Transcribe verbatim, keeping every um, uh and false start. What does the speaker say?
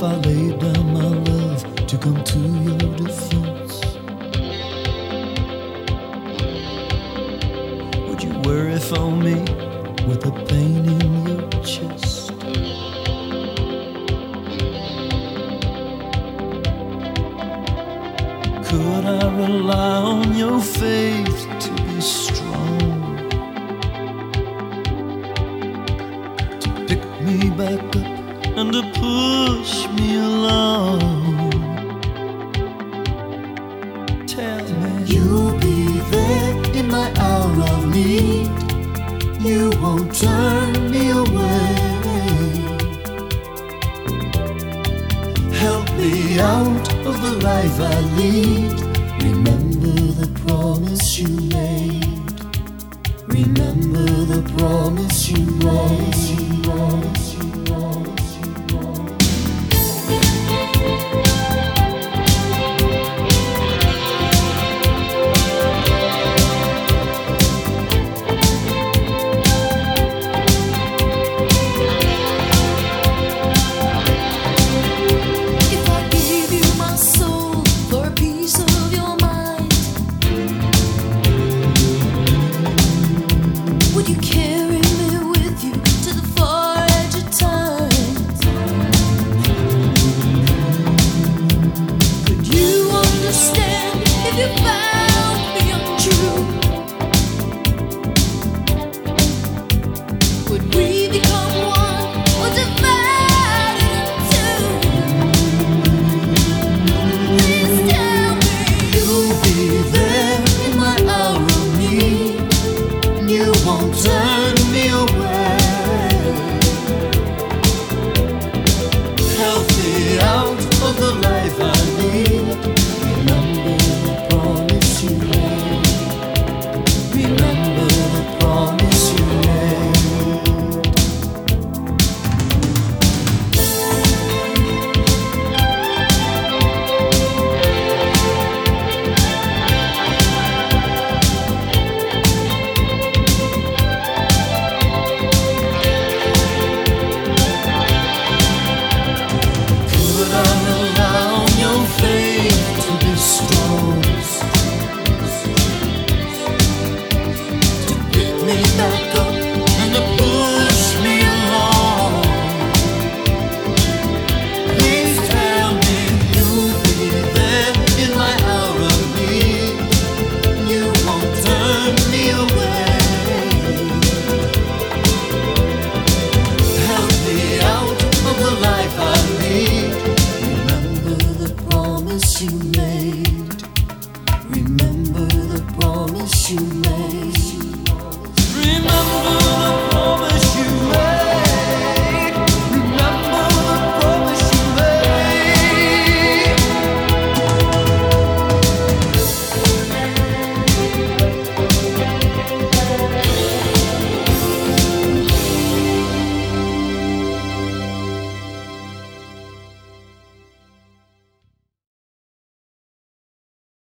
I laid down my love to come to your defense? Would you worry for me with the pain in your chest? Could I rely on your faith to be strong, to pick me back up and to push me along? Tell me you'll be there in my hour of need. You won't turn me away. Help me out of the life I lead. Remember the promise you made. Remember the promise you made. Promise you promise you promise. Remember